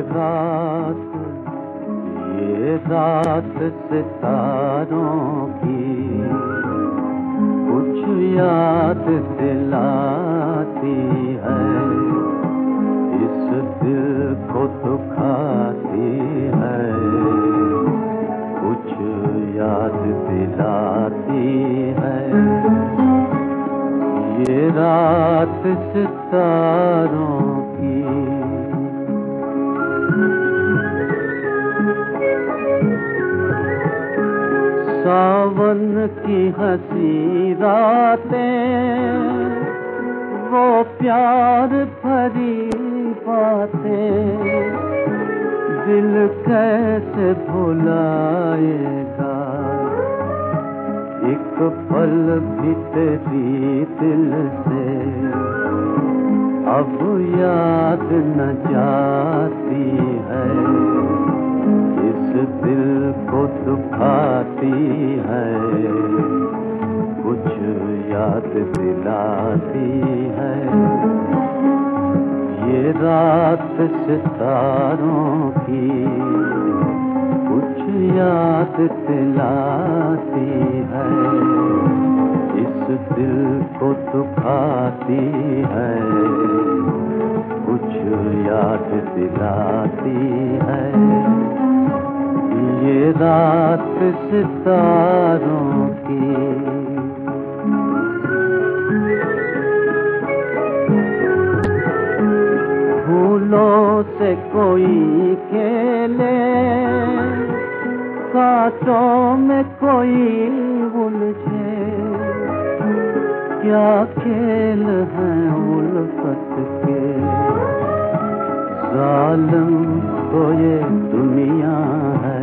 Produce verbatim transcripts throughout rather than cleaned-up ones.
रात, ये रात सितारों की कुछ याद दिलाती है, इस दिल को दुखाती है, कुछ याद दिलाती है। ये रात सितारों की सावन की हंसी रातें, वो प्यार भरी बातें, दिल कैसे भुलाएगा एक पल भी तेरी दिल से, अब याद न जाती है, इस दिल को दुखाती है, कुछ याद दिलाती है। ये रात सितारों की कुछ याद दिलाती है, इस दिल को दुखाती है, कुछ याद दिलाती है। ये रात सितारों की फूलों से कोई खेले, कांटों में कोई उलझे, क्या खेल हैं उल्फत के, जालिम तो ये दुनिया है,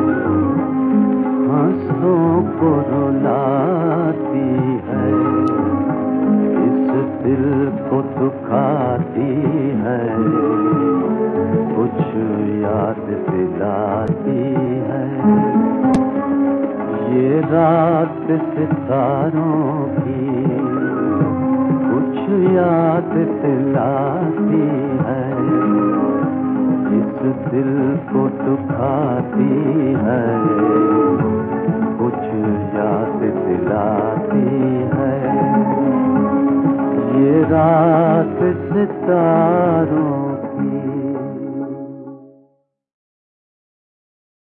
हंसों को रुलाती है, इस दिल को दुखाती है, कुछ याद दिलाती है। ये रात सितारों की कुछ याद दिलाती है, इस दिल को दुखाती है, कुछ याद दिलाती है। ये रात सितारों की